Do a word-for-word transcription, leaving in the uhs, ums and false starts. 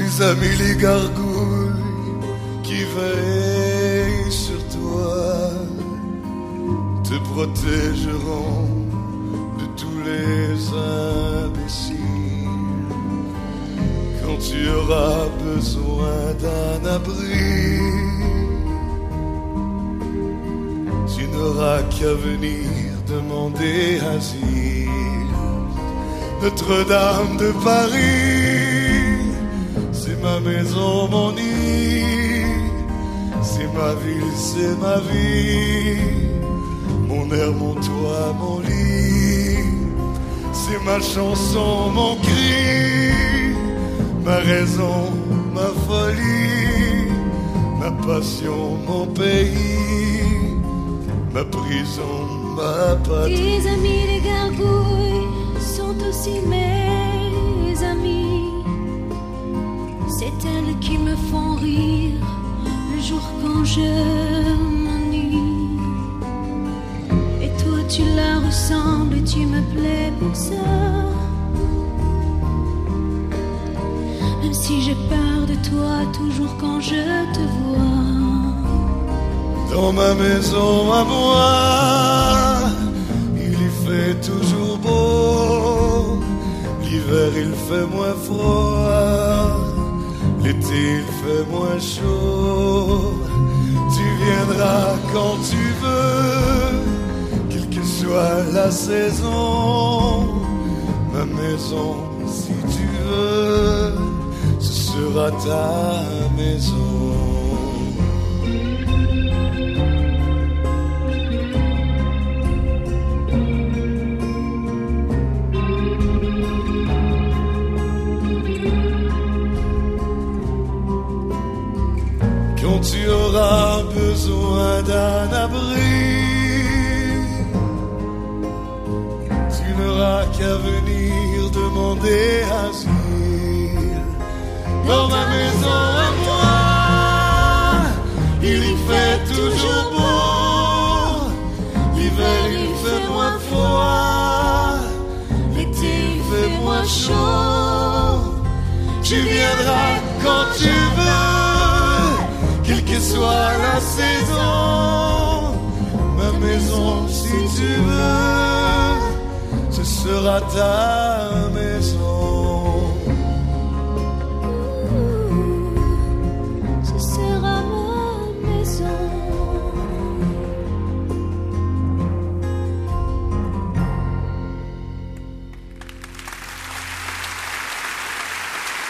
Tes amis les gargouilles qui veillent sur toi te protégeront de tous les imbéciles. Quand tu auras besoin d'un abri, tu n'auras qu'à venir demander asile. Notre-Dame de Paris, c'est ma maison, mon nid, c'est ma ville, c'est ma vie, mon air, mon toit, mon lit, c'est ma chanson, mon cri, ma raison, ma folie, ma passion, mon pays, ma prison, ma patrie. Tes amis les gargouilles sont aussi mes amis. C'est elles qui me font rire le jour quand je m'ennuie. Et toi tu la ressembles et tu me plais pour ça. Même si j'ai peur de toi toujours quand je te vois. Dans ma maison à moi, il y fait toujours beau. L'hiver il fait moins froid, l'été il fait moins chaud. Tu viendras quand tu veux, quelle que soit la saison. Ma maison, si tu veux, ce sera ta maison. Quand tu auras besoin d'un abri, tu n'auras qu'à venir demander asile. Dans ma maison à moi, il y fait toujours beau. L'hiver il fait moins froid, l'été il fait moins chaud. Tu viendras quand tu veux, quelle que soit la saison. Ma maison, si tu veux, ce sera ta maison.